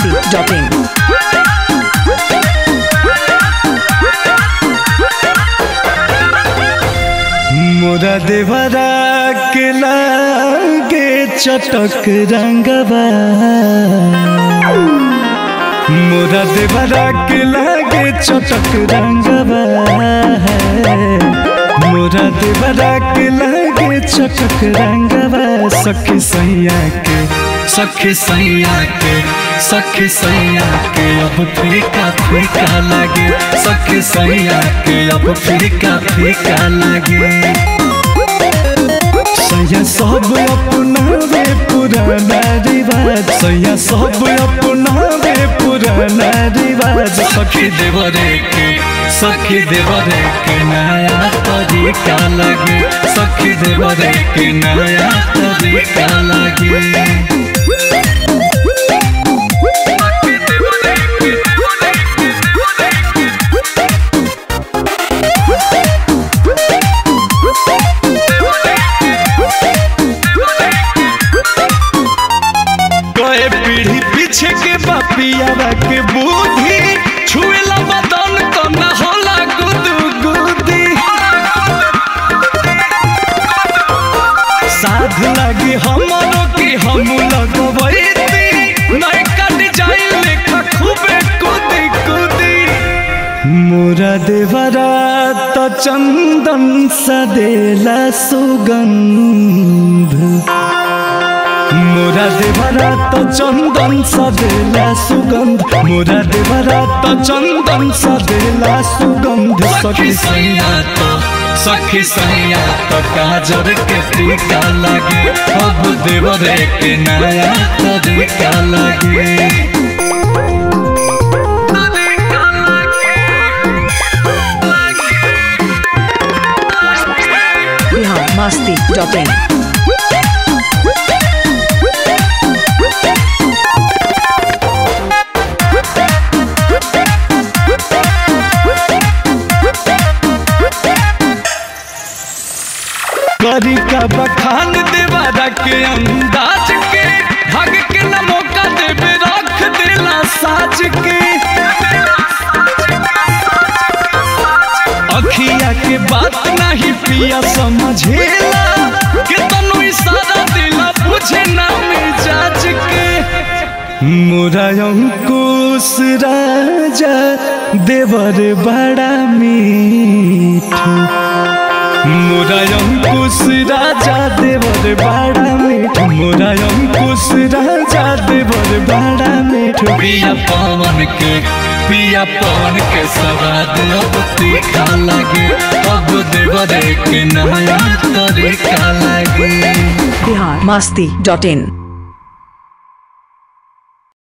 biharmasti.in मोरा देवरा के लागे चटक रंगवा मोरा देवरा के लागे चटक रंगवा मोरा देवरा के लागे चटक रंगवा सखी सैया के अब फीका फीका लागे सखी सैया के अब फीका फीका लागे सैया सब अपनावे पुराना रिवाज सैया सब अपनावे पुराना रिवाज सखी देवरे के नया तरीका लगे सखी देवरे के नया तरीका लगे पीढ़ी पीछे के बापियावा के बुद्धि छुएला बदन तो न होला गुदगुदी साध लगे हमरो की हम लगवैती नहीं कट जाए लेखा खूबे कूदी कूदी मोरा देवरा तो चंदन सदेला सुगंध मोरा देवरा तो चंदन सदेला सुगंध मोरा देवरा तो चंदन सदेला सुगंध सखी सैया तो काजर के टीका लगे अब देवरे के नया तरीका लगे biharmasti.in करी का बखान देवारा के अंदाज के भाग के न मौका देवे रख देला साज के अखिया के बात नहीं पिया समझेला के तनु इशारा दिला बुझे ना मिजाज के मोरा अंकुश राजा देवर बड़ा मीठा मोरा अंकुश राजा देवर बड़ा मीठ मोरा अंकुश राजा देवर बड़ा मीठ पिया पवन के स्वाद अब तीखा लगे अब देवरे के नया तरीका लगे biharmasti.in